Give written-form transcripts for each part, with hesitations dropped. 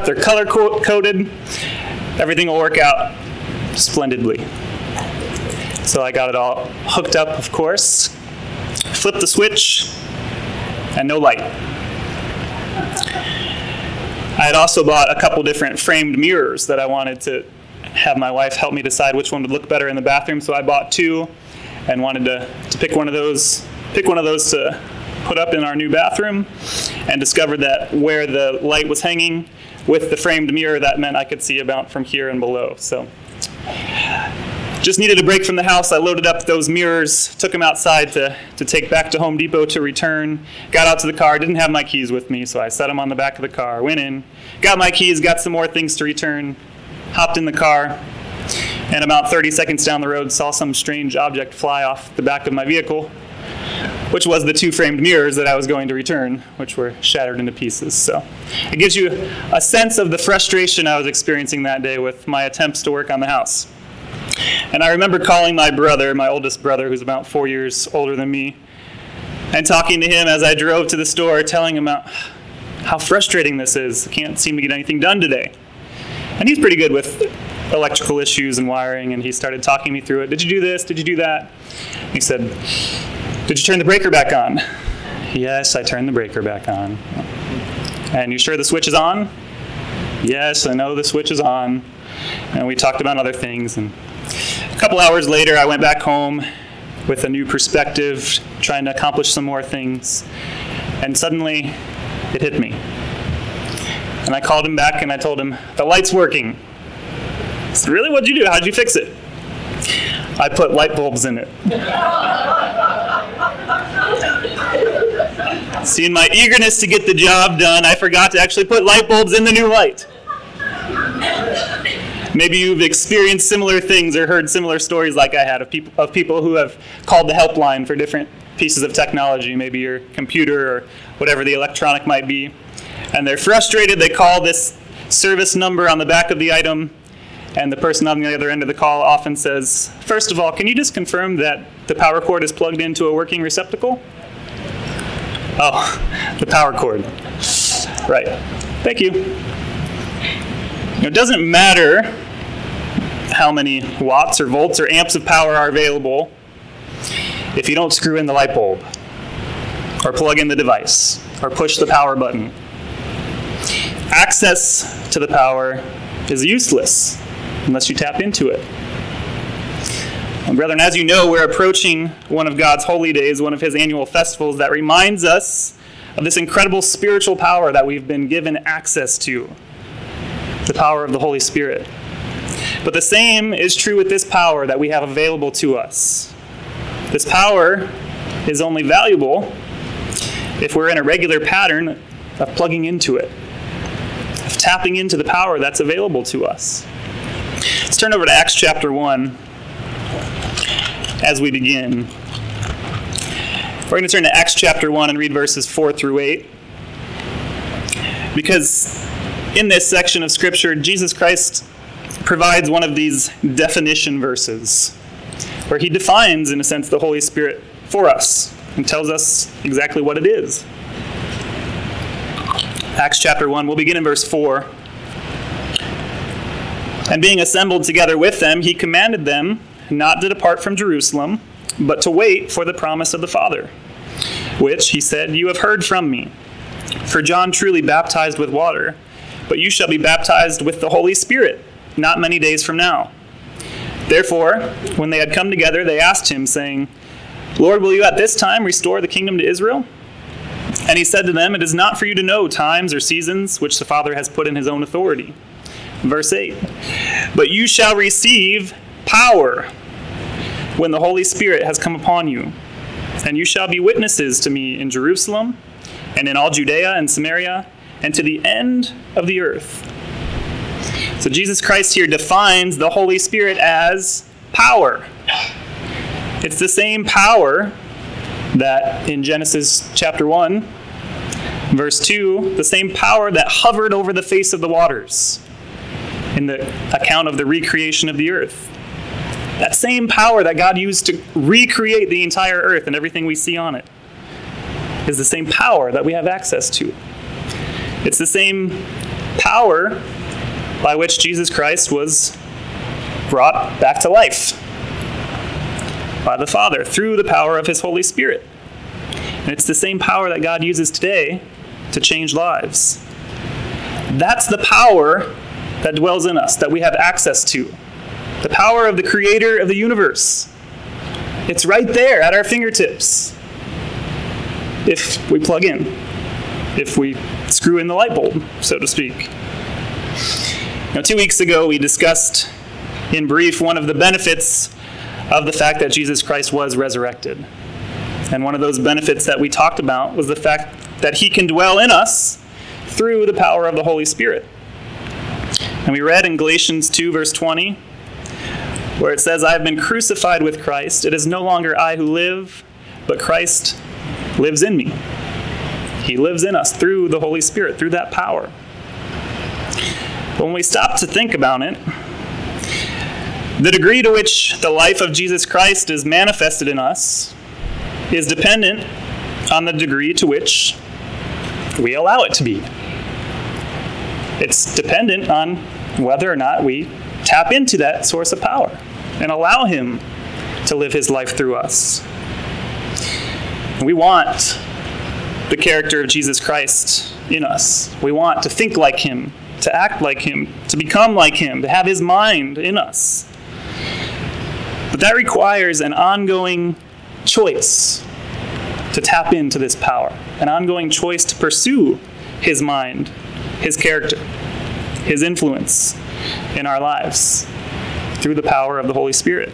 they're color-coded. Everything will work out splendidly. So I got it all hooked up, of course. Flipped the switch, and no light. I had also bought a couple different framed mirrors that I wanted to have my wife help me decide which one would look better in the bathroom. So I bought two and wanted to pick one of those to put up in our new bathroom, and discovered that where the light was hanging with the framed mirror, that meant I could see about from here and below. So just needed a break from the house. I loaded up those mirrors, took them outside to take back to Home Depot to return. Got out to the car, didn't have my keys with me, so I set them on the back of the car, went in, got my keys, got some more things to return, hopped in the car, and about 30 seconds down the road saw some strange object fly off the back of my vehicle, which was the two framed mirrors that I was going to return, which were shattered into pieces. So it gives you a sense of the frustration I was experiencing that day with my attempts to work on the house. And I remember calling my brother, my oldest brother, who's about 4 years older than me, and talking to him as I drove to the store, telling him how frustrating this is. I can't seem to get anything done today. And he's pretty good with electrical issues and wiring, and he started talking me through it. Did you do this? Did you do that? He said, did you turn the breaker back on? Yes, I turned the breaker back on. And you sure the switch is on? Yes, I know the switch is on. And we talked about other things. And a couple hours later, I went back home with a new perspective, trying to accomplish some more things. And suddenly, it hit me. And I called him back and I told him, the light's working. He said, really? What'd you do? How'd you fix it? I put light bulbs in it. See, in my eagerness to get the job done, I forgot to actually put light bulbs in the new light. Maybe you've experienced similar things or heard similar stories like I had of people who have called the helpline for different pieces of technology, maybe your computer or whatever the electronic might be. And they're frustrated. They call this service number on the back of the item, and the person on the other end of the call often says, first of all, can you just confirm that the power cord is plugged into a working receptacle? Oh, the power cord. Right. Thank you. It doesn't matter how many watts or volts or amps of power are available if you don't screw in the light bulb or plug in the device or push the power button. Access to the power is useless unless you tap into it. And brethren, as you know, we're approaching one of God's holy days, one of his annual festivals that reminds us of this incredible spiritual power that we've been given access to, the power of the Holy Spirit. But the same is true with this power that we have available to us. This power is only valuable if we're in a regular pattern of plugging into it, of tapping into the power that's available to us. Let's turn over to Acts chapter 1 as we begin. We're going to turn to Acts chapter 1 and read verses 4 through 8. Because in this section of Scripture, Jesus Christ provides one of these definition verses where he defines, in a sense, the Holy Spirit for us and tells us exactly what it is. Acts chapter 1, we'll begin in verse 4. And being assembled together with them, he commanded them not to depart from Jerusalem, but to wait for the promise of the Father, which, he said, you have heard from me. For John truly baptized with water, but you shall be baptized with the Holy Spirit not many days from now. Therefore, when they had come together, they asked him, saying, Lord, will you at this time restore the kingdom to Israel? And he said to them, it is not for you to know times or seasons which the Father has put in his own authority. Verse 8, but you shall receive power when the Holy Spirit has come upon you, and you shall be witnesses to me in Jerusalem and in all Judea and Samaria and to the end of the earth. So Jesus Christ here defines the Holy Spirit as power. It's the same power that in Genesis chapter 1, verse 2, the same power that hovered over the face of the waters in the account of the recreation of the earth. That same power that God used to recreate the entire earth and everything we see on it is the same power that we have access to. It's the same power by which Jesus Christ was brought back to life by the Father through the power of his Holy Spirit. And it's the same power that God uses today to change lives. That's the power that dwells in us, that we have access to. The power of the Creator of the universe. It's right there at our fingertips. If we plug in. If we screw in the light bulb, so to speak. Now, 2 weeks ago, we discussed in brief one of the benefits of the fact that Jesus Christ was resurrected. And one of those benefits that we talked about was the fact that he can dwell in us through the power of the Holy Spirit. And we read in Galatians 2, verse 20, where it says, I have been crucified with Christ. It is no longer I who live, but Christ lives in me. He lives in us through the Holy Spirit, through that power. But when we stop to think about it, the degree to which the life of Jesus Christ is manifested in us is dependent on the degree to which we allow it to be. It's dependent on whether or not we tap into that source of power and allow him to live his life through us. We want the character of Jesus Christ in us. We want to think like him, to act like him, to become like him, to have his mind in us. But that requires an ongoing choice to tap into this power, an ongoing choice to pursue his mind, his character, his influence in our lives through the power of the Holy Spirit.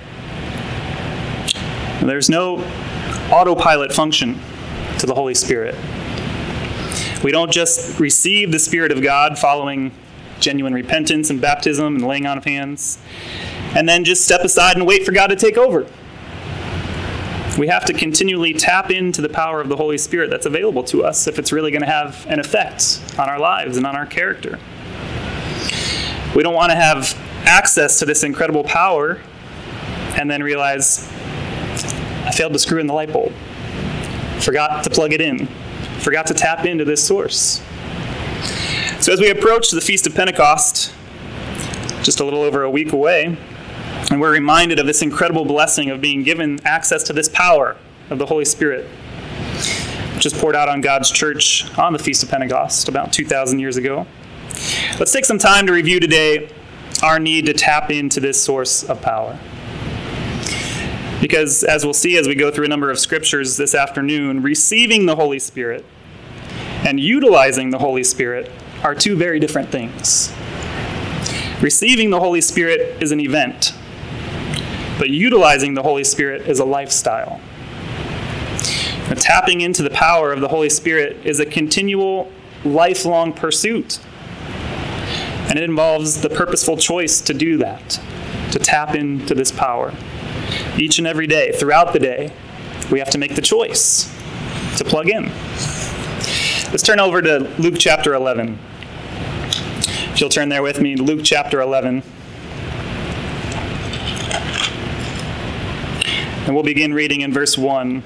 There's no autopilot function to the Holy Spirit. We don't just receive the Spirit of God following genuine repentance and baptism and laying on of hands, and then just step aside and wait for God to take over. We have to continually tap into the power of the Holy Spirit that's available to us if it's really going to have an effect on our lives and on our character. We don't want to have access to this incredible power and then realize, I failed to screw in the light bulb, forgot to plug it in, forgot to tap into this source. So as we approach the Feast of Pentecost, just a little over a week away, and we're reminded of this incredible blessing of being given access to this power of the Holy Spirit, which was poured out on God's church on the Feast of Pentecost about 2,000 years ago. Let's take some time to review today our need to tap into this source of power. Because as we'll see as we go through a number of scriptures this afternoon, receiving the Holy Spirit and utilizing the Holy Spirit are two very different things. Receiving the Holy Spirit is an event, but utilizing the Holy Spirit is a lifestyle. And tapping into the power of the Holy Spirit is a continual, lifelong pursuit. And it involves the purposeful choice to do that, to tap into this power. Each and every day, throughout the day, we have to make the choice to plug in. Let's turn over to Luke chapter 11. If you'll turn there with me, Luke chapter 11. And we'll begin reading in verse 1.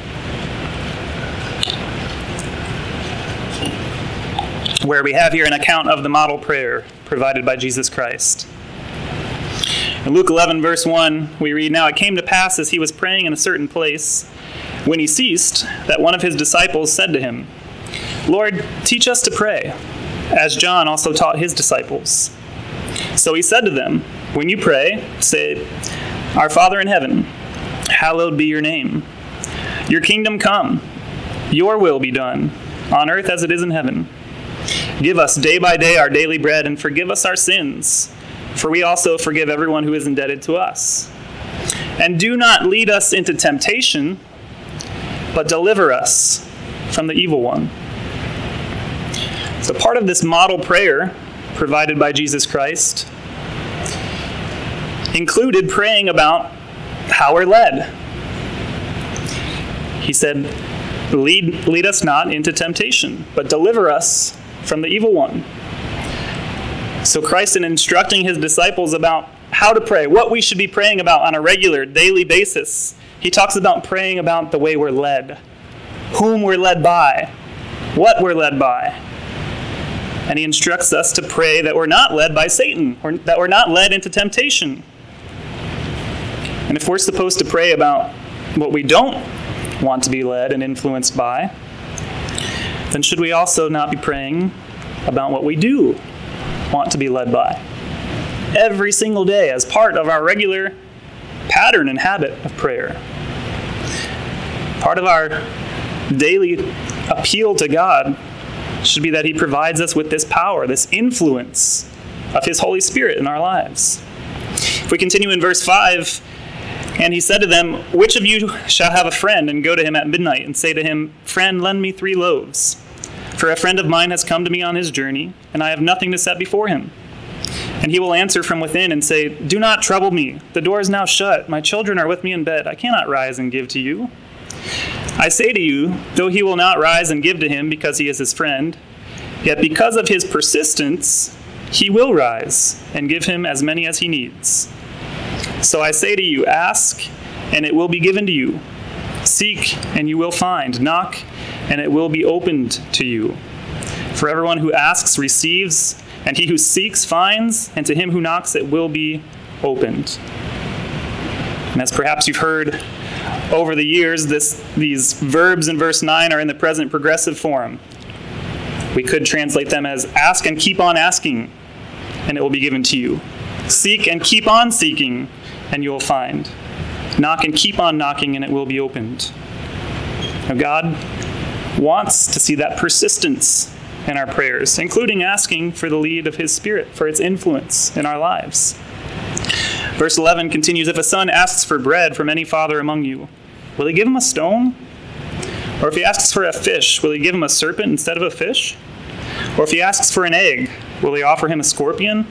Where we have here an account of the model prayer provided by Jesus Christ. In Luke 11, verse 1, we read, Now it came to pass as he was praying in a certain place, when he ceased, that one of his disciples said to him, Lord, teach us to pray, as John also taught his disciples. So he said to them, When you pray, say, Our Father in heaven, hallowed be your name. Your kingdom come, your will be done, on earth as it is in heaven. Give us day by day our daily bread, and forgive us our sins, for we also forgive everyone who is indebted to us. And do not lead us into temptation, but deliver us from the evil one. So part of this model prayer provided by Jesus Christ included praying about how we're led. He said, lead us not into temptation, but deliver us from the evil one. So Christ, in instructing his disciples about how to pray, what we should be praying about on a regular, daily basis, he talks about praying about the way we're led, whom we're led by, what we're led by. And he instructs us to pray that we're not led by Satan, or that we're not led into temptation. And if we're supposed to pray about what we don't want to be led and influenced by, then should we also not be praying about what we do want to be led by every single day as part of our regular pattern and habit of prayer? Part of our daily appeal to God should be that he provides us with this power, this influence of his Holy Spirit in our lives. If we continue in verse 5, and he said to them, "Which of you shall have a friend and go to him at midnight and say to him, 'Friend, lend me 3 loaves. For a friend of mine has come to me on his journey, and I have nothing to set before him.' And he will answer from within and say, 'Do not trouble me. The door is now shut. My children are with me in bed. I cannot rise and give to you.' I say to you, though he will not rise and give to him because he is his friend, yet because of his persistence, he will rise and give him as many as he needs. So I say to you, ask, and it will be given to you. Seek, and you will find. Knock, and it will be opened to you. For everyone who asks receives, and he who seeks finds, and to him who knocks it will be opened." And as perhaps you've heard over the years, these verbs in verse 9 are in the present progressive form. We could translate them as ask and keep on asking, and it will be given to you. Seek and keep on seeking, and you will find. Knock and keep on knocking, and it will be opened. Now, God wants to see that persistence in our prayers, including asking for the lead of his Spirit, for its influence in our lives. Verse 11 continues, "If a son asks for bread from any father among you, will he give him a stone? Or if he asks for a fish, will he give him a serpent instead of a fish? Or if he asks for an egg, will he offer him a scorpion?"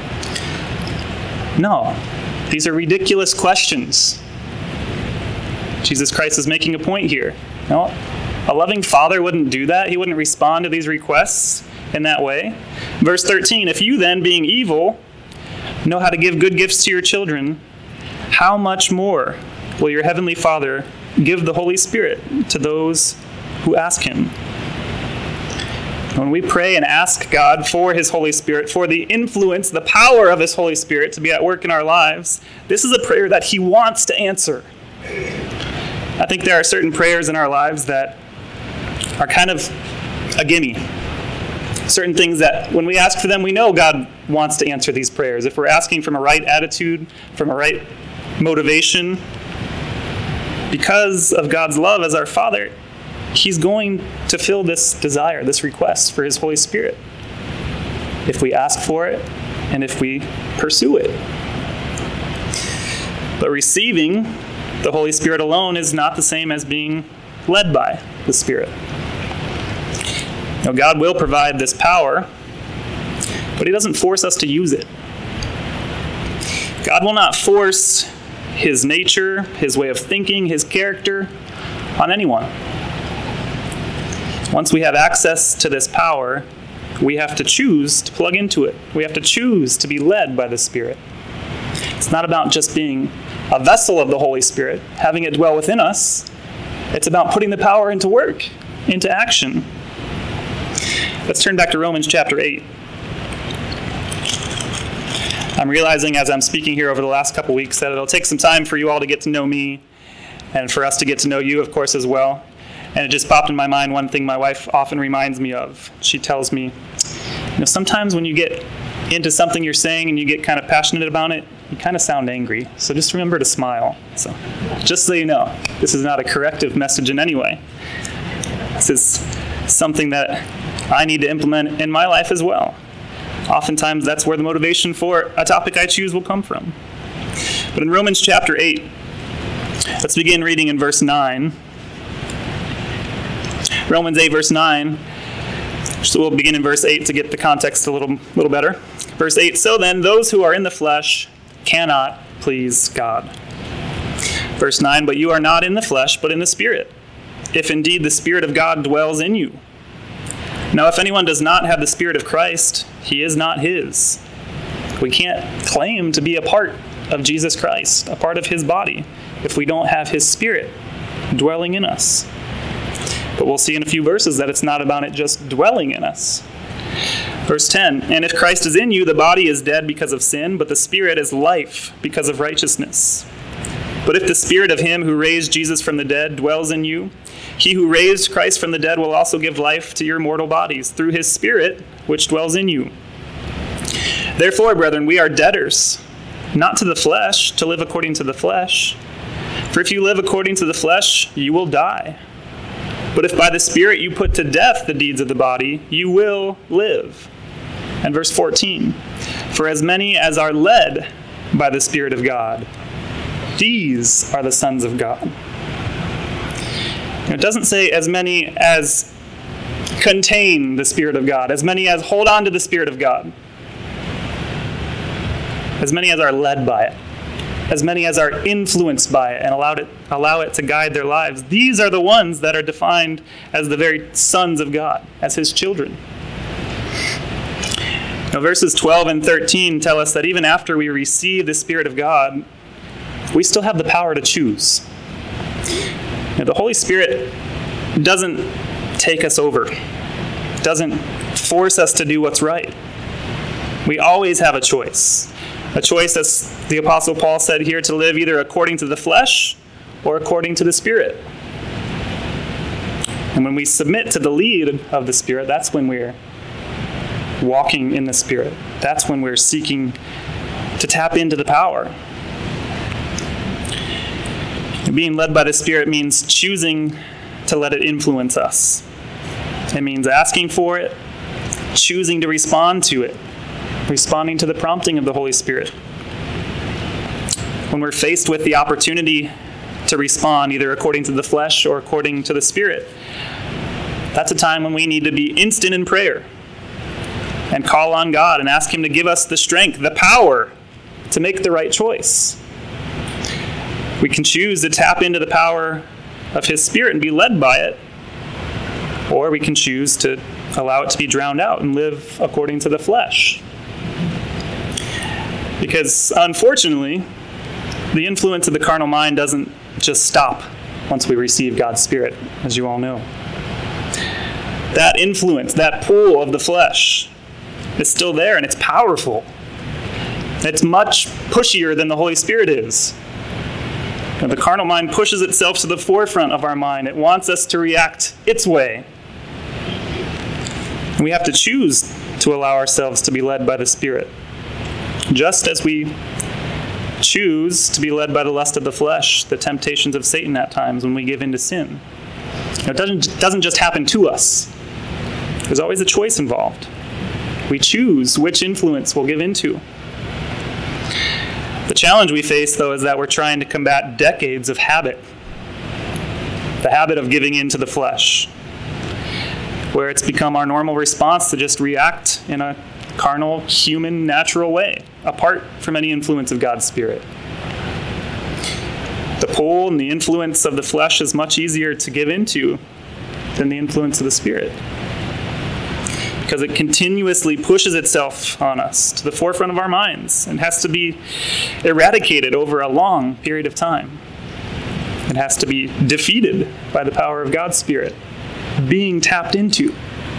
No, these are ridiculous questions. Jesus Christ is making a point here. No, a loving father wouldn't do that. He wouldn't respond to these requests in that way. Verse 13, "If you then, being evil, know how to give good gifts to your children, how much more will your heavenly Father give the Holy Spirit to those who ask him?" When we pray and ask God for his Holy Spirit, for the influence, the power of his Holy Spirit to be at work in our lives, this is a prayer that he wants to answer. I think there are certain prayers in our lives that are kind of a gimme. Certain things that when we ask for them, we know God wants to answer these prayers. If we're asking from a right attitude, from a right motivation, because of God's love as our Father, he's going to fill this desire, this request for his Holy Spirit, if we ask for it and if we pursue it. But receiving the Holy Spirit alone is not the same as being led by the Spirit. Now, God will provide this power, but he doesn't force us to use it. God will not force his nature, his way of thinking, his character on anyone. Once we have access to this power, we have to choose to plug into it. We have to choose to be led by the Spirit. It's not about just being a vessel of the Holy Spirit, having it dwell within us. It's about putting the power into work, into action. Let's turn back to Romans chapter 8. I'm realizing as I'm speaking here over the last couple weeks that it'll take some time for you all to get to know me and for us to get to know you, of course, as well. And it just popped in my mind one thing my wife often reminds me of. She tells me, sometimes when you get into something you're saying and you get kind of passionate about it, you kind of sound angry. So just remember to smile. So just so you know, this is not a corrective message in any way. This is something that I need to implement in my life as well. Oftentimes that's where the motivation for a topic I choose will come from. But in Romans chapter 8, let's begin reading in verse 9. Romans 8, verse 9. So we'll begin in verse 8 to get the context a little better. Verse 8, "So then, those who are in the flesh cannot please God." Verse 9, "But you are not in the flesh, but in the Spirit, if indeed the Spirit of God dwells in you. Now, if anyone does not have the Spirit of Christ, he is not his." We can't claim to be a part of Jesus Christ, a part of his body, if we don't have his Spirit dwelling in us. But we'll see in a few verses that it's not about it just dwelling in us. Verse 10, and if Christ is in you, the body is dead because of sin, but the Spirit is life because of righteousness. But if the Spirit of him who raised Jesus from the dead dwells in you, he who raised Christ from the dead will also give life to your mortal bodies through his Spirit which dwells in you. Therefore, brethren, we are debtors, not to the flesh, to live according to the flesh. For if you live according to the flesh, you will die. But if by the Spirit you put to death the deeds of the body, you will live. And verse 14, for as many as are led by the Spirit of God, these are the sons of God. It doesn't say as many as contain the Spirit of God, as many as hold on to the Spirit of God, as many as are led by it, as many as are influenced by it and allow it to guide their lives. These are the ones that are defined as the very sons of God, as his children. Now, verses 12 and 13 tell us that even after we receive the Spirit of God, we still have the power to choose. Now, the Holy Spirit doesn't take us over, doesn't force us to do what's right. We always have a choice, as the Apostle Paul said here, to live either according to the flesh or according to the Spirit. And when we submit to the lead of the Spirit, that's when we're walking in the Spirit. That's when we're seeking to tap into the power. And being led by the Spirit means choosing to let it influence us. It means asking for it, choosing to respond to it, responding to the prompting of the Holy Spirit. When we're faced with the opportunity to respond either according to the flesh or according to the Spirit, that's a time when we need to be instant in prayer and call on God and ask him to give us the strength, the power to make the right choice. We can choose to tap into the power of his Spirit and be led by it, or we can choose to allow it to be drowned out and live according to the flesh. Because unfortunately, the influence of the carnal mind doesn't just stop once we receive God's Spirit, as you all know. That influence, that pull of the flesh, is still there, and it's powerful. It's much pushier than the Holy Spirit is. And the carnal mind pushes itself to the forefront of our mind. It wants us to react its way. And we have to choose to allow ourselves to be led by the Spirit, just as we choose to be led by the lust of the flesh, the temptations of Satan at times when we give in to sin. It doesn't just happen to us. There's always a choice involved. We choose which influence we'll give into. The challenge we face, though, is that we're trying to combat decades of habit. The habit of giving in to the flesh, where it's become our normal response to just react in a carnal, human, natural way, apart from any influence of God's Spirit. The pull and the influence of the flesh is much easier to give into than the influence of the Spirit, because it continuously pushes itself on us to the forefront of our minds and has to be eradicated over a long period of time. It has to be defeated by the power of God's Spirit, being tapped into.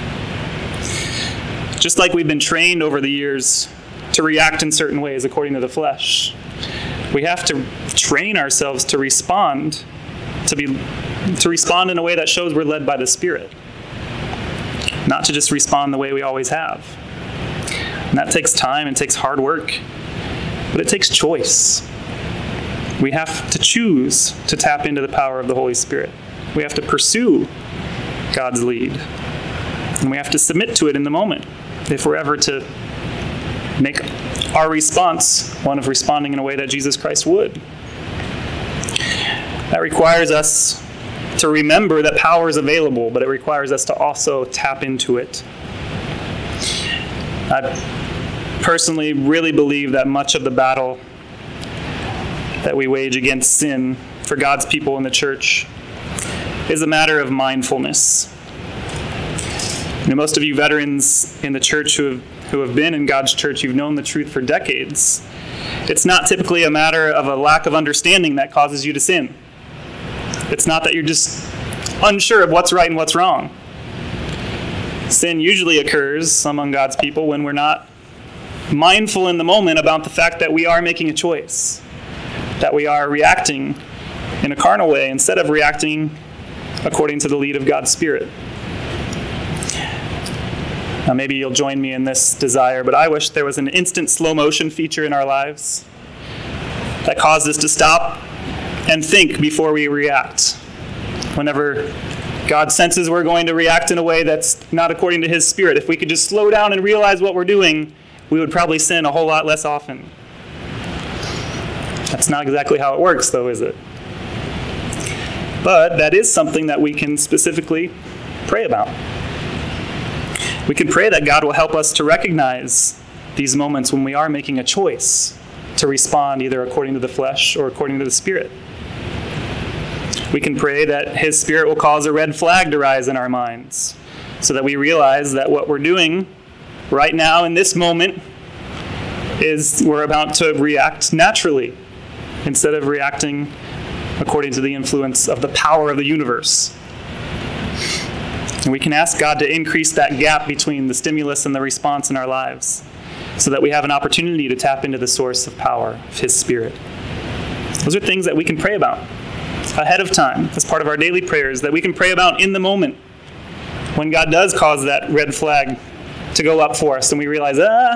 Just like we've been trained over the years to react in certain ways according to the flesh, we have to train ourselves to respond, to respond in a way that shows we're led by the Spirit, not to just respond the way we always have. And that takes time and takes hard work, but it takes choice. We have to choose to tap into the power of the Holy Spirit. We have to pursue God's lead, and we have to submit to it in the moment if we're ever to make our response one of responding in a way that Jesus Christ would. That requires us to remember that power is available, but it requires us to also tap into it. I personally really believe that much of the battle that we wage against sin for God's people in the church is a matter of mindfulness. Most of you veterans in the church who have been in God's church, you've known the truth for decades. It's not typically a matter of a lack of understanding that causes you to sin. It's not that you're just unsure of what's right and what's wrong. Sin usually occurs among God's people when we're not mindful in the moment about the fact that we are making a choice, that we are reacting in a carnal way instead of reacting according to the lead of God's Spirit. Now, maybe you'll join me in this desire, but I wish there was an instant slow motion feature in our lives that caused us to stop and think before we react. Whenever God senses we're going to react in a way that's not according to His Spirit, if we could just slow down and realize what we're doing, we would probably sin a whole lot less often. That's not exactly how it works, though, is it? But that is something that we can specifically pray about. We can pray that God will help us to recognize these moments when we are making a choice to respond either according to the flesh or according to the Spirit. We can pray that His Spirit will cause a red flag to rise in our minds so that we realize that what we're doing right now in this moment is we're about to react naturally instead of reacting according to the influence of the power of the universe. And we can ask God to increase that gap between the stimulus and the response in our lives so that we have an opportunity to tap into the source of power of His Spirit. Those are things that we can pray about ahead of time as part of our daily prayers, that we can pray about in the moment when God does cause that red flag to go up for us and we realize,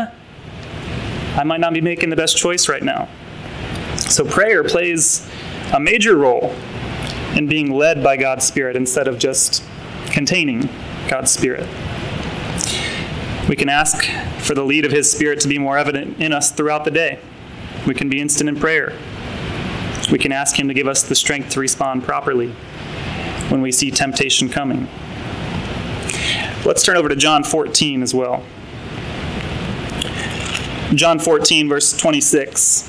I might not be making the best choice right now. So prayer plays a major role in being led by God's Spirit instead of just containing God's Spirit. We can ask for the lead of His Spirit to be more evident in us throughout the day. We can be instant in prayer. We can ask Him to give us the strength to respond properly when we see temptation coming. Let's turn over to John 14 as well. John 14, verse 26.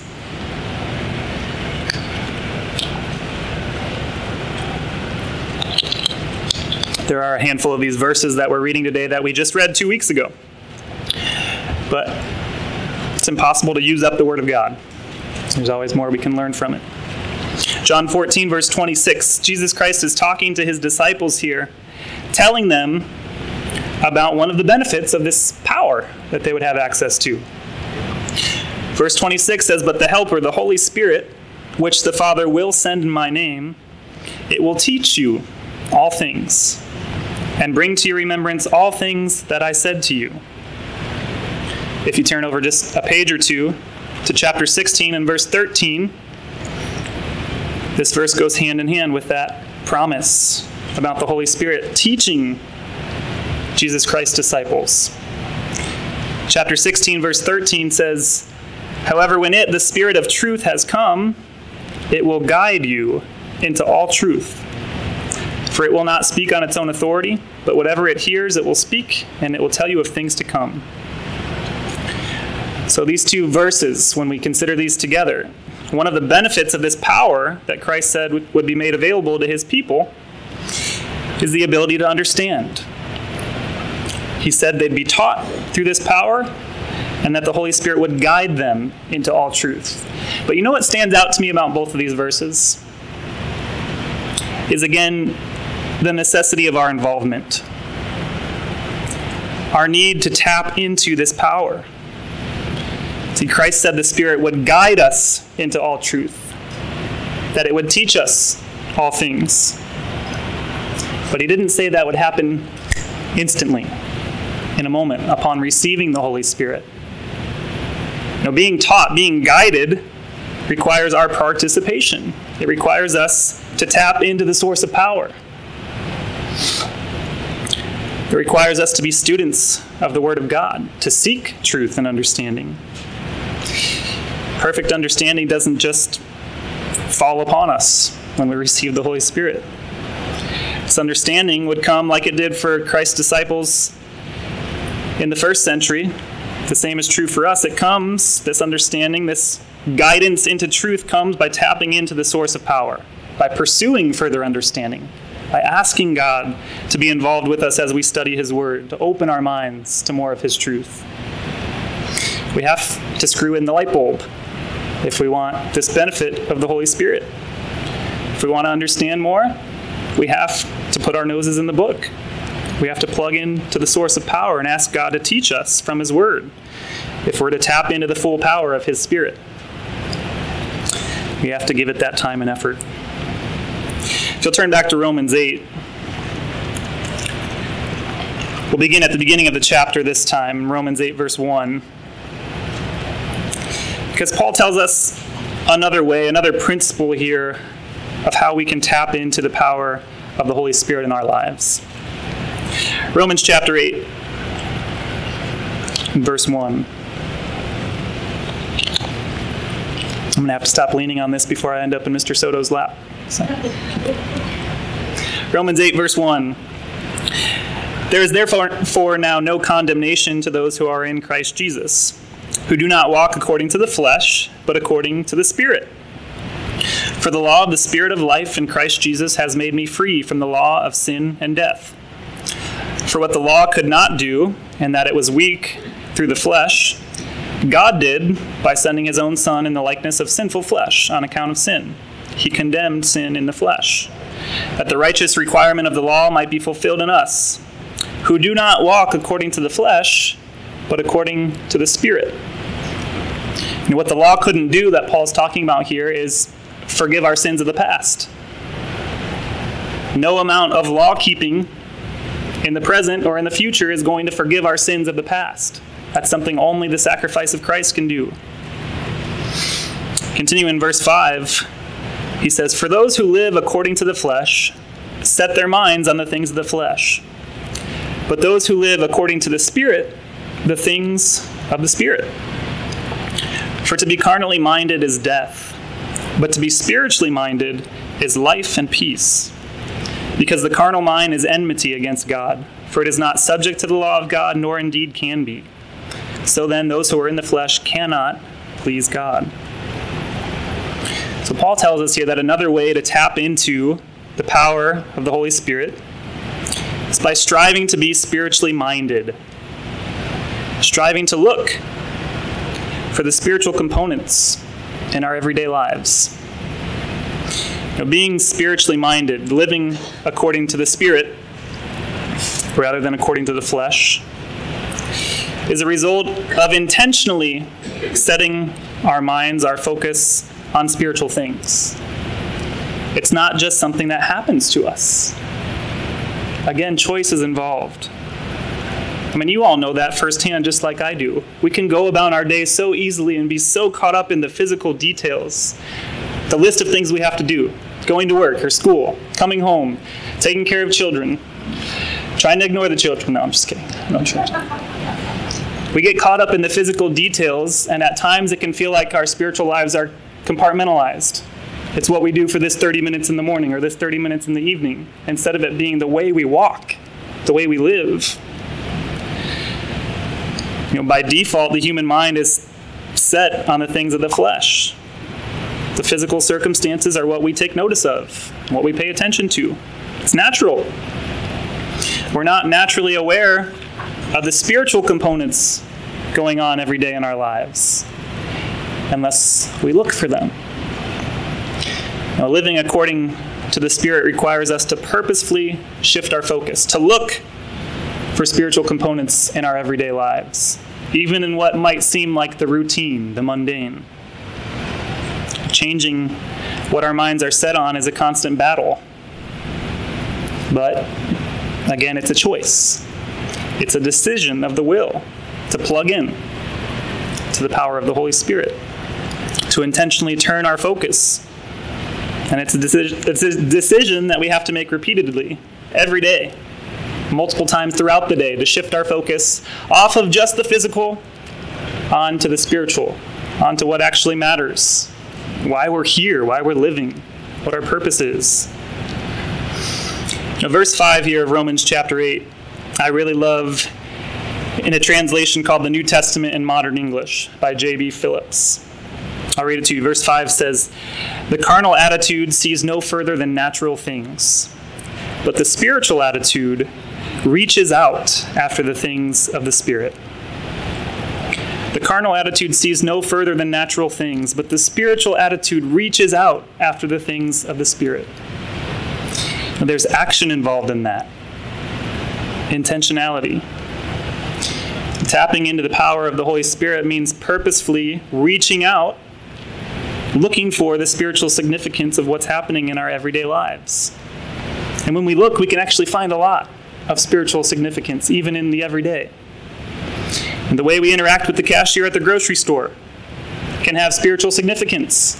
There are a handful of these verses that we're reading today that we just read 2 weeks ago. But it's impossible to use up the Word of God. There's always more we can learn from it. John 14, verse 26. Jesus Christ is talking to His disciples here, telling them about one of the benefits of this power that they would have access to. Verse 26 says, "But the Helper, the Holy Spirit, which the Father will send in my name, it will teach you all things, and bring to your remembrance all things that I said to you." If you turn over just a page or two to chapter 16 and verse 13, this verse goes hand in hand with that promise about the Holy Spirit teaching Jesus Christ's disciples. Chapter 16, verse 13 says, "However, when the Spirit of truth has come, it will guide you into all truth. For it will not speak on its own authority, but whatever it hears, it will speak, and it will tell you of things to come." So these two verses, when we consider these together, one of the benefits of this power that Christ said would be made available to His people is the ability to understand. He said they'd be taught through this power and that the Holy Spirit would guide them into all truth. But you know what stands out to me about both of these verses? Is again the necessity of our involvement. Our need to tap into this power. See, Christ said the Spirit would guide us into all truth, that it would teach us all things. But He didn't say that would happen instantly, in a moment, upon receiving the Holy Spirit. Now, being taught, being guided, requires our participation. It requires us to tap into the source of power. It requires us to be students of the Word of God, to seek truth and understanding. Perfect understanding doesn't just fall upon us when we receive the Holy Spirit. This understanding would come like it did for Christ's disciples in the first century. The same is true for us. It comes, this understanding, this guidance into truth comes by tapping into the source of power, by pursuing further understanding, by asking God to be involved with us as we study His Word, to open our minds to more of His truth. We have to screw in the light bulb if we want this benefit of the Holy Spirit. If we want to understand more, we have to put our noses in the book. We have to plug into the source of power and ask God to teach us from his word if we're to tap into the full power of his Spirit. We have to give it that time and effort. If you'll turn back to Romans 8, we'll begin at the beginning of the chapter this time, Romans 8, verse 1. Because Paul tells us another way, another principle here of how we can tap into the power of the Holy Spirit in our lives. Romans chapter 8, verse 1. I'm going to have to stop leaning on this before I end up in Mr. Soto's lap. So. Romans 8, verse 1. There is therefore now no condemnation to those who are in Christ Jesus, who do not walk according to the flesh, but according to the Spirit. For the law of the Spirit of life in Christ Jesus has made me free from the law of sin and death. For what the law could not do, and that it was weak through the flesh, God did by sending his own Son in the likeness of sinful flesh on account of sin. He condemned sin in the flesh, that the righteous requirement of the law might be fulfilled in us, who do not walk according to the flesh, but according to the Spirit. And what the law couldn't do that Paul's talking about here is forgive our sins of the past. No amount of law keeping in the present or in the future is going to forgive our sins of the past. That's something only the sacrifice of Christ can do. Continue in verse 5. He says, "For those who live according to the flesh set their minds on the things of the flesh. But those who live according to the Spirit, the things of the Spirit. For to be carnally minded is death, but to be spiritually minded is life and peace. Because the carnal mind is enmity against God, for it is not subject to the law of God, nor indeed can be. So then those who are in the flesh cannot please God." So Paul tells us here that another way to tap into the power of the Holy Spirit is by striving to be spiritually minded, striving to look for the spiritual components in our everyday lives. Being spiritually minded, living according to the Spirit rather than according to the flesh, is a result of intentionally setting our minds, our focus on spiritual things. It's not just something that happens to us. Again, choice is involved. I mean, you all know that firsthand just like I do. We can go about our day so easily and be so caught up in the physical details, the list of things we have to do, going to work or school, coming home, taking care of children, trying to ignore the children. No, I'm just kidding. No children. We get caught up in the physical details, and at times it can feel like our spiritual lives are compartmentalized. It's what we do for this 30 minutes in the morning or this 30 minutes in the evening, instead of it being the way we walk, the way we live. By default, the human mind is set on the things of the flesh. The physical circumstances are what we take notice of, what we pay attention to. It's natural. We're not naturally aware of the spiritual components going on every day in our lives unless we look for them. Living according to the Spirit requires us to purposefully shift our focus, to look for spiritual components in our everyday lives, even in what might seem like the routine, the mundane. Changing what our minds are set on is a constant battle. But, again, it's a choice. It's a decision of the will to plug in to the power of the Holy Spirit, to intentionally turn our focus. And it's a decision that we have to make repeatedly, every day, multiple times throughout the day, to shift our focus off of just the physical onto the spiritual, onto what actually matters, why we're here, why we're living, what our purpose is. Now, verse 5 here of Romans chapter 8, I really love in a translation called the New Testament in Modern English by J.B. Phillips. I'll read it to you. Verse 5 says, "The carnal attitude sees no further than natural things, but the spiritual attitude reaches out after the things of the Spirit." The carnal attitude sees no further than natural things, but the spiritual attitude reaches out after the things of the Spirit. Now, there's action involved in that. intentionality. Tapping into the power of the Holy Spirit means purposefully reaching out, looking for the spiritual significance of what's happening in our everyday lives. And when we look, we can actually find a lot of spiritual significance, even in the everyday. And the way we interact with the cashier at the grocery store can have spiritual significance.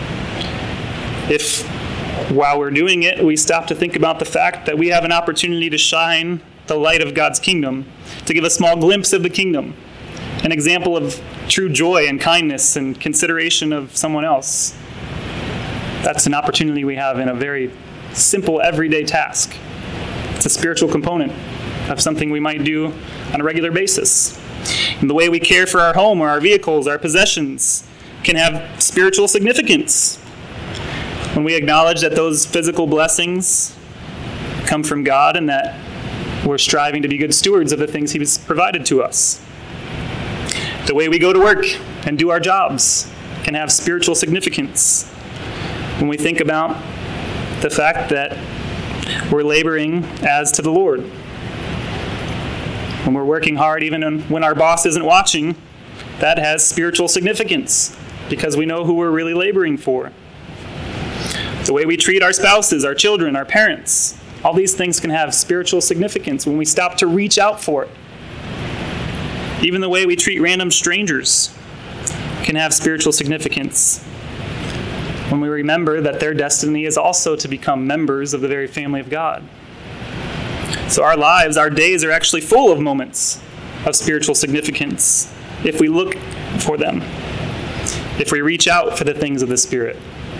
If, while we're doing it, we stop to think about the fact that we have an opportunity to shine the light of God's kingdom, to give a small glimpse of the kingdom, an example of true joy and kindness and consideration of someone else. That's an opportunity we have in a very simple, everyday task. It's a spiritual component of something we might do on a regular basis. And the way we care for our home or our vehicles, our possessions, can have spiritual significance. When we acknowledge that those physical blessings come from God and that we're striving to be good stewards of the things He's provided to us. The way we go to work and do our jobs can have spiritual significance. When we think about the fact that we're laboring as to the Lord. When we're working hard, even when our boss isn't watching, that has spiritual significance because we know who we're really laboring for. The way we treat our spouses, our children, our parents, all these things can have spiritual significance when we stop to reach out for it. Even the way we treat random strangers can have spiritual significance when we remember that their destiny is also to become members of the very family of God. So our lives, our days are actually full of moments of spiritual significance if we look for them, if we reach out for the things of the Spirit.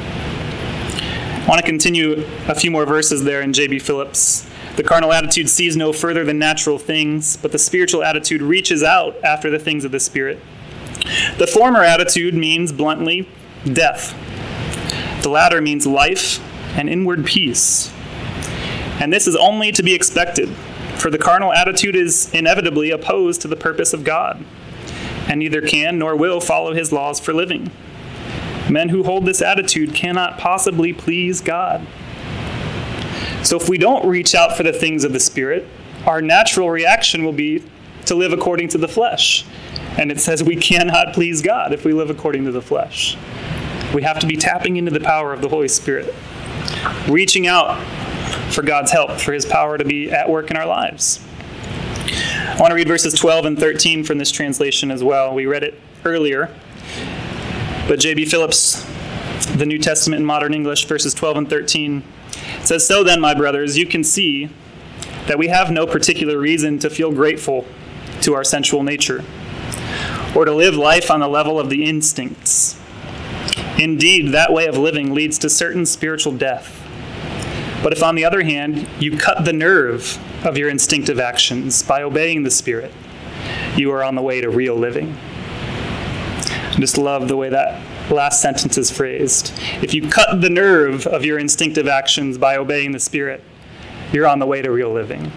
I want to continue a few more verses there in J.B. Phillips. The carnal attitude sees no further than natural things, but the spiritual attitude reaches out after the things of the Spirit. The former attitude means, bluntly, death. The latter means life and inward peace. And this is only to be expected, for the carnal attitude is inevitably opposed to the purpose of God, and neither can nor will follow His laws for living. Men who hold this attitude cannot possibly please God. So if we don't reach out for the things of the Spirit, our natural reaction will be to live according to the flesh. And it says we cannot please God if we live according to the flesh. We have to be tapping into the power of the Holy Spirit, reaching out for God's help, for His power to be at work in our lives. I want to read verses 12 and 13 from this translation as well. We read it earlier. But J.B. Phillips, the New Testament in Modern English, verses 12 and 13, says, "So then, my brothers, you can see that we have no particular reason to feel grateful to our sensual nature, or to live life on the level of the instincts. Indeed, that way of living leads to certain spiritual death. But if, on the other hand, you cut the nerve of your instinctive actions by obeying the Spirit, you are on the way to real living." I just love the way that last sentence is phrased. If you cut the nerve of your instinctive actions by obeying the Spirit, you're on the way to real living.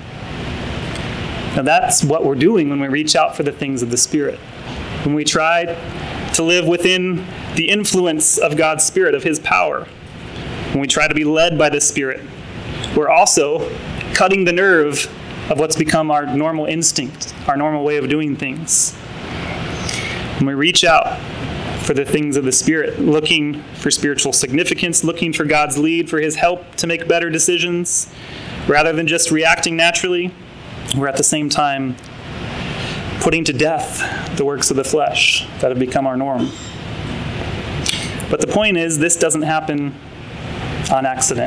Now that's what we're doing when we reach out for the things of the Spirit. When we try to live within the influence of God's Spirit, of His power, when we try to be led by the Spirit, we're also cutting the nerve of what's become our normal instinct, our normal way of doing things. When we reach out for the things of the Spirit, looking for spiritual significance, looking for God's lead, for His help to make better decisions, rather than just reacting naturally, we're at the same time putting to death the works of the flesh that have become our norm. But the point is, this doesn't happen on accident.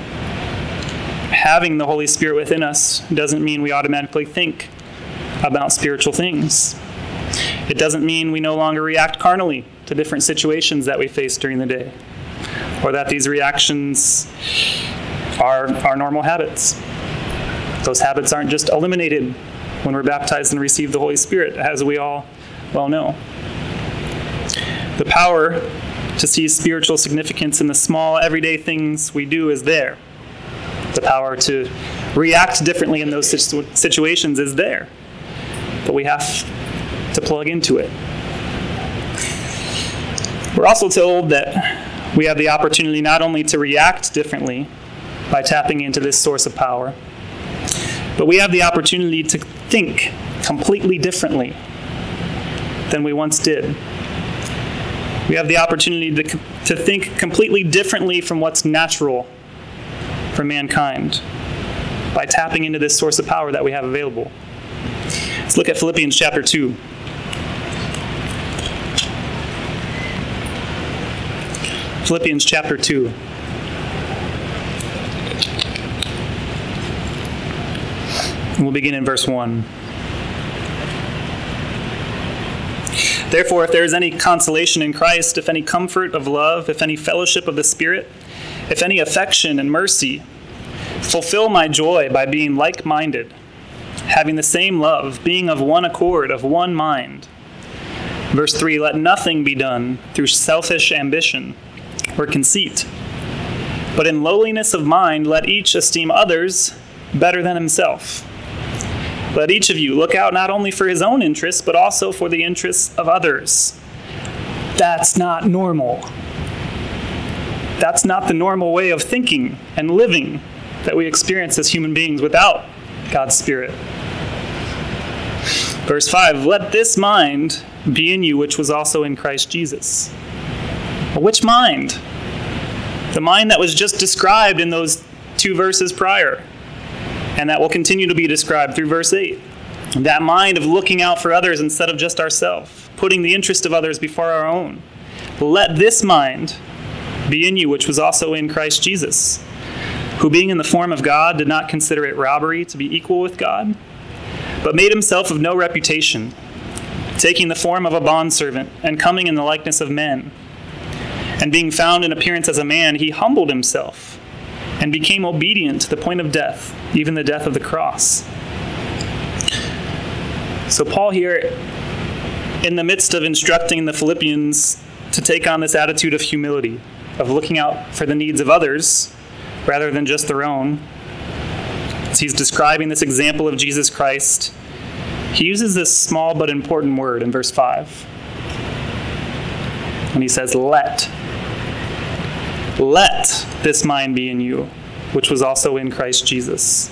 Having the Holy Spirit within us doesn't mean we automatically think about spiritual things. It doesn't mean we no longer react carnally to different situations that we face during the day, or that these reactions are our normal habits. Those habits aren't just eliminated when we're baptized and receive the Holy Spirit, as we all well know. The power to see spiritual significance in the small, everyday things we do is there. The power to react differently in those situations is there. But we have to plug into it. We're also told that we have the opportunity not only to react differently by tapping into this source of power, But we have the opportunity to think completely differently than we once did. We have the opportunity to think completely differently from what's natural for mankind by tapping into this source of power that we have available. Let's look at Philippians chapter 2. Philippians chapter 2. And we'll begin in verse 1. Therefore, if there is any consolation in Christ, if any comfort of love, if any fellowship of the Spirit, if any affection and mercy, fulfill my joy by being like-minded, having the same love, being of one accord, of one mind. Verse 3, let nothing be done through selfish ambition or conceit, but in lowliness of mind let each esteem others better than himself. Let each of you look out not only for his own interests, but also for the interests of others. That's not normal. That's not the normal way of thinking and living that we experience as human beings without God's Spirit. Verse 5, let this mind be in you, which was also in Christ Jesus. Which mind? The mind that was just described in those 2 verses prior, and that will continue to be described through verse 8. That mind of looking out for others instead of just ourselves, putting the interest of others before our own. Let this mind be in you, which was also in Christ Jesus, who being in the form of God did not consider it robbery to be equal with God, but made himself of no reputation, taking the form of a bondservant and coming in the likeness of men. And being found in appearance as a man, he humbled himself and became obedient to the point of death, even the death of the cross. So Paul here, in the midst of instructing the Philippians to take on this attitude of humility, of looking out for the needs of others rather than just their own, as he's describing this example of Jesus Christ, he uses this small but important word in verse 5. And he says, let this mind be in you, which was also in Christ Jesus.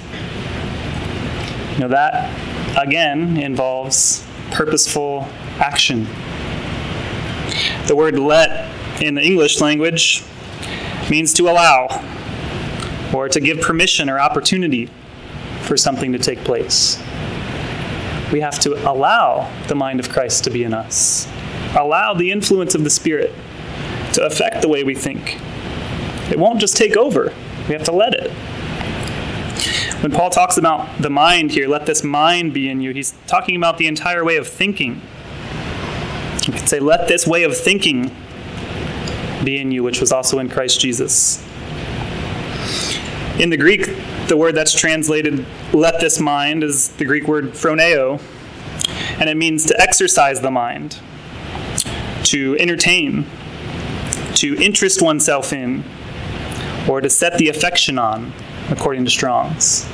That, again, involves purposeful action. The word let in the English language means to allow, or to give permission or opportunity for something to take place. We have to allow the mind of Christ to be in us. Allow the influence of the Spirit to affect the way we think. It won't just take over. We have to let it. When Paul talks about the mind here, let this mind be in you, he's talking about the entire way of thinking. You could say, let this way of thinking be in you, which was also in Christ Jesus. In the Greek, the word that's translated, let this mind, is the Greek word phroneo, and it means to exercise the mind, to entertain, to interest oneself in, or to set the affection on, according to Strong's.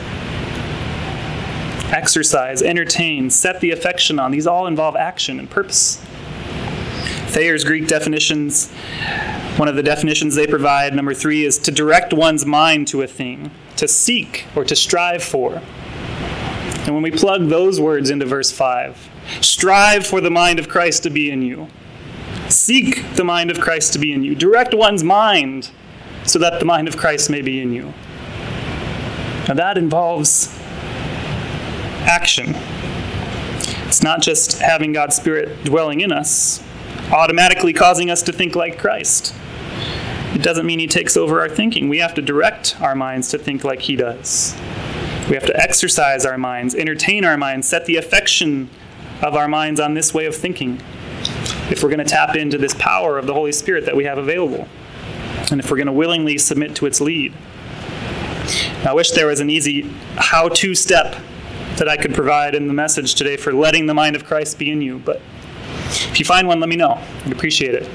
Exercise, entertain, set the affection on. These all involve action and purpose. Thayer's Greek definitions, one of the definitions they provide, number 3, is to direct one's mind to a thing, to seek or to strive for. And when we plug those words into verse 5, strive for the mind of Christ to be in you. Seek the mind of Christ to be in you. Direct one's mind so that the mind of Christ may be in you. Now that involves action. It's not just having God's Spirit dwelling in us, automatically causing us to think like Christ. It doesn't mean he takes over our thinking. We have to direct our minds to think like he does. We have to exercise our minds, entertain our minds, set the affection of our minds on this way of thinking, if we're going to tap into this power of the Holy Spirit that we have available, and if we're going to willingly submit to its lead. Now, I wish there was an easy how-to step that I could provide in the message today for letting the mind of Christ be in you, but if you find one, let me know. I'd appreciate it.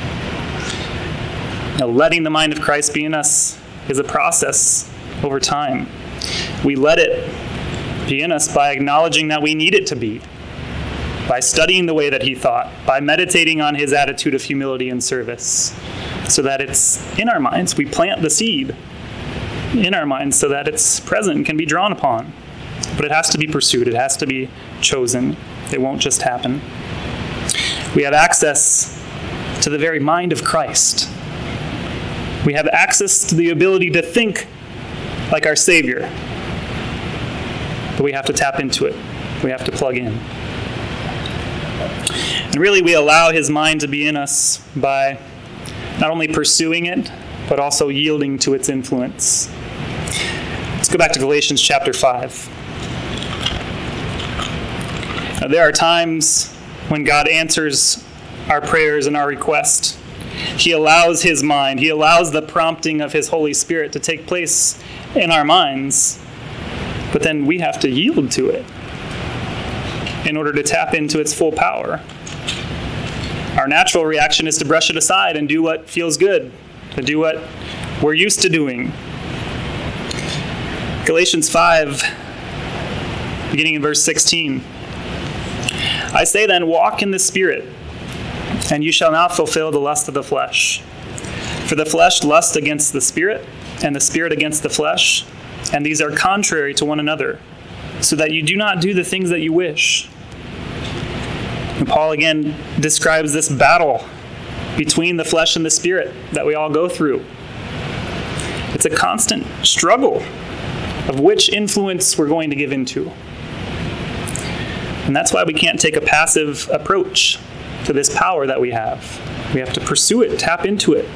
Now, letting the mind of Christ be in us is a process over time. We let it be in us by acknowledging that we need it to be, by studying the way that he thought, by meditating on his attitude of humility and service, so that it's in our minds. We plant the seed in our minds so that it's present and can be drawn upon. But it has to be pursued. It has to be chosen. It won't just happen. We have access to the very mind of Christ. We have access to the ability to think like our Savior. But we have to tap into it. We have to plug in. And really, we allow his mind to be in us by not only pursuing it, but also yielding to its influence. Let's go back to Galatians chapter 5. Now, there are times when God answers our prayers and our request. He allows his mind, he allows the prompting of his Holy Spirit to take place in our minds. But then we have to yield to it in order to tap into its full power. Our natural reaction is to brush it aside and do what feels good, to do what we're used to doing. Galatians 5, beginning in verse 16. I say then, walk in the Spirit, and you shall not fulfill the lust of the flesh. For the flesh lusts against the Spirit, and the Spirit against the flesh, and these are contrary to one another, so that you do not do the things that you wish. And Paul again describes this battle between the flesh and the Spirit that we all go through. It's a constant struggle of which influence we're going to give into. And that's why we can't take a passive approach to this power that we have. We have to pursue it, tap into it.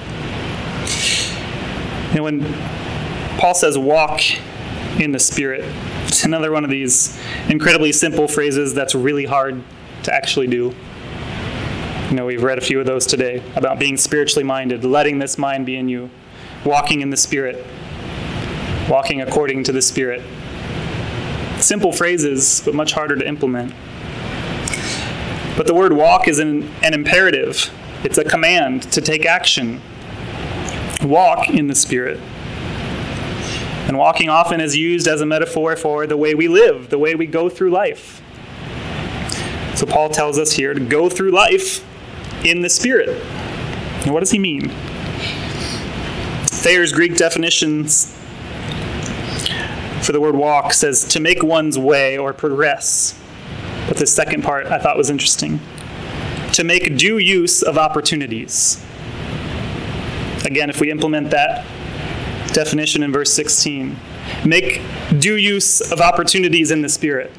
And when Paul says walk in the Spirit, it's another one of these incredibly simple phrases that's really hard to actually do. You know, we've read a few of those today about being spiritually minded, letting this mind be in you, walking in the Spirit, walking according to the Spirit. Simple phrases, but much harder to implement. But the word walk is an imperative. It's a command to take action. Walk in the Spirit. And walking often is used as a metaphor for the way we live, the way we go through life. So Paul tells us here to go through life in the Spirit. And what does he mean? Thayer's Greek definitions for the word walk says to make one's way or progress. But the second part I thought was interesting. To make due use of opportunities. Again, if we implement that definition in verse 16, make due use of opportunities in the Spirit.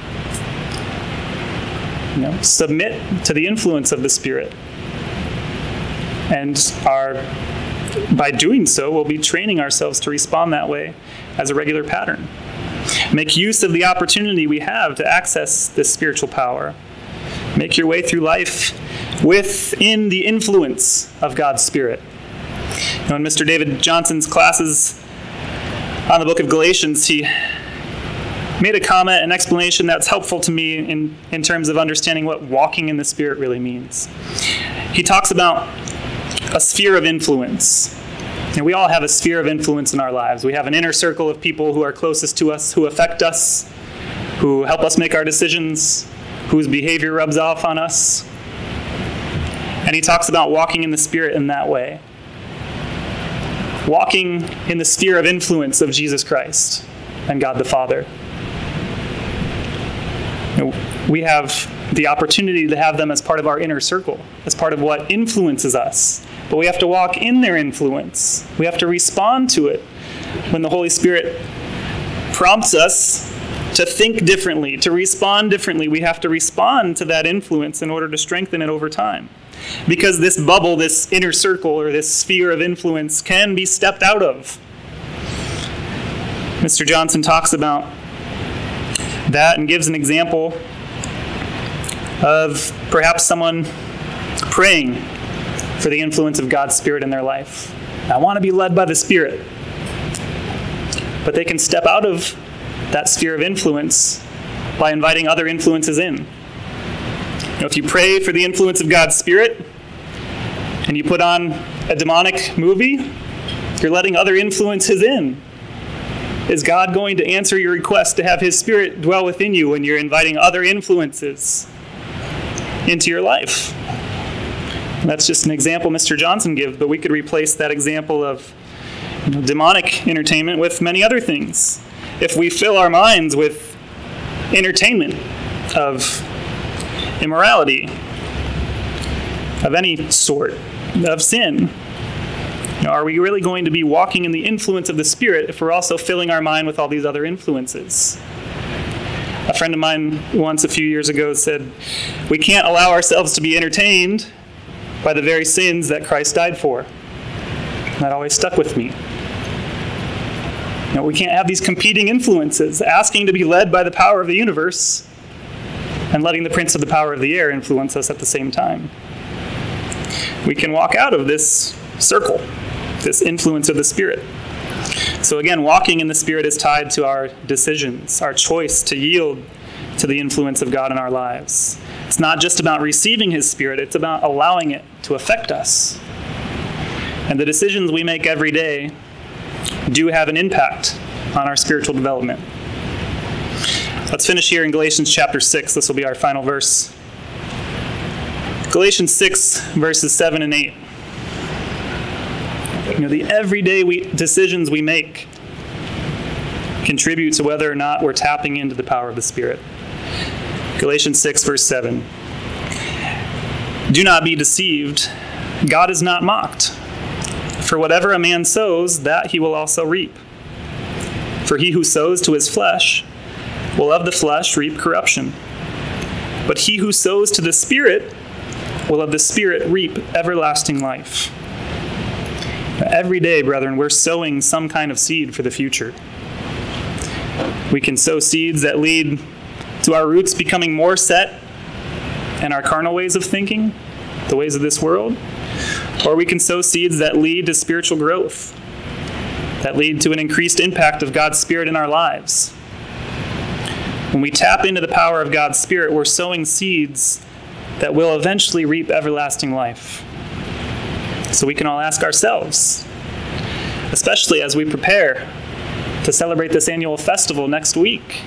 You know, submit to the influence of the Spirit. And by doing so, we'll be training ourselves to respond that way as a regular pattern. Make use of the opportunity we have to access this spiritual power. Make your way through life within the influence of God's Spirit. You know, in Mr. David Johnson's classes on the book of Galatians, he made a comment, an explanation that's helpful to me in terms of understanding what walking in the Spirit really means. He talks about a sphere of influence. And we all have a sphere of influence in our lives. We have an inner circle of people who are closest to us, who affect us, who help us make our decisions, whose behavior rubs off on us. And he talks about walking in the Spirit in that way. Walking in the sphere of influence of Jesus Christ and God the Father. You know, we have the opportunity to have them as part of our inner circle, as part of what influences us. But we have to walk in their influence. We have to respond to it. When the Holy Spirit prompts us to think differently, to respond differently, we have to respond to that influence in order to strengthen it over time. Because this bubble, this inner circle, or this sphere of influence can be stepped out of. Mr. Johnson talks about that and gives an example of perhaps someone praying for the influence of God's Spirit in their life. I want to be led by the Spirit. But they can step out of that sphere of influence by inviting other influences in. You know, if you pray for the influence of God's Spirit and you put on a demonic movie, you're letting other influences in. Is God going to answer your request to have His Spirit dwell within you when you're inviting other influences into your life? That's just an example Mr. Johnson gives, but we could replace that example of demonic entertainment with many other things. If we fill our minds with entertainment of immorality, of any sort, of sin? Are we really going to be walking in the influence of the Spirit if we're also filling our mind with all these other influences? A friend of mine once, a few years ago, said, we can't allow ourselves to be entertained by the very sins that Christ died for. That always stuck with me. We can't have these competing influences, asking to be led by the power of the universe and letting the prince of the power of the air influence us at the same time. We can walk out of this circle, this influence of the Spirit. So again, walking in the Spirit is tied to our decisions, our choice to yield to the influence of God in our lives. It's not just about receiving His Spirit, it's about allowing it to affect us. And the decisions we make every day do have an impact on our spiritual development. Let's finish here in Galatians chapter 6. This will be our final verse. Galatians 6, verses 7 and 8. The everyday decisions we make contribute to whether or not we're tapping into the power of the Spirit. Galatians 6, verse 7. Do not be deceived. God is not mocked. For whatever a man sows, that he will also reap. For he who sows to his flesh will of the flesh reap corruption. But he who sows to the Spirit will of the Spirit reap everlasting life. Every day, brethren, we're sowing some kind of seed for the future. We can sow seeds that lead to our roots becoming more set in our carnal ways of thinking, the ways of this world. Or we can sow seeds that lead to spiritual growth, that lead to an increased impact of God's Spirit in our lives. When we tap into the power of God's Spirit, we're sowing seeds that will eventually reap everlasting life. So we can all ask ourselves, especially as we prepare to celebrate this annual festival next week,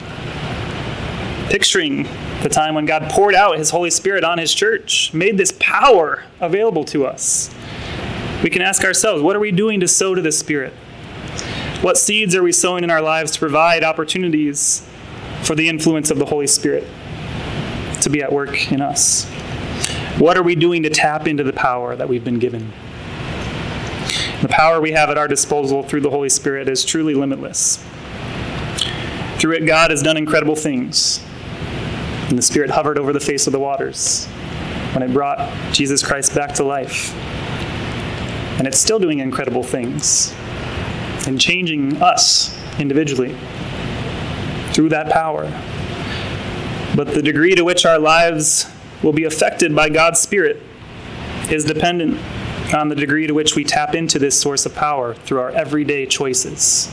picturing the time when God poured out His Holy Spirit on His church, made this power available to us. We can ask ourselves, what are we doing to sow to the Spirit? What seeds are we sowing in our lives to provide opportunities for the influence of the Holy Spirit to be at work in us? What are we doing to tap into the power that we've been given? The power we have at our disposal through the Holy Spirit is truly limitless. Through it, God has done incredible things. And the Spirit hovered over the face of the waters when it brought Jesus Christ back to life. And it's still doing incredible things and changing us individually through that power. But the degree to which our lives will be affected by God's Spirit is dependent on the degree to which we tap into this source of power through our everyday choices.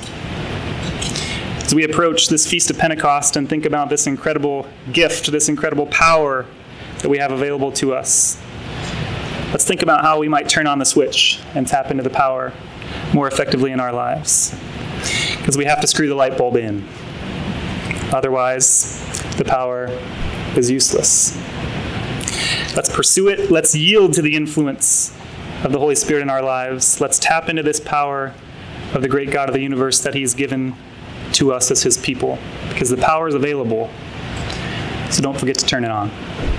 As we approach this Feast of Pentecost and think about this incredible gift, this incredible power that we have available to us, let's think about how we might turn on the switch and tap into the power more effectively in our lives. Because we have to screw the light bulb in. Otherwise, the power is useless. Let's pursue it. Let's yield to the influence of the Holy Spirit in our lives. Let's tap into this power of the great God of the universe that He's given to us as His people, because the power is available. So don't forget to turn it on.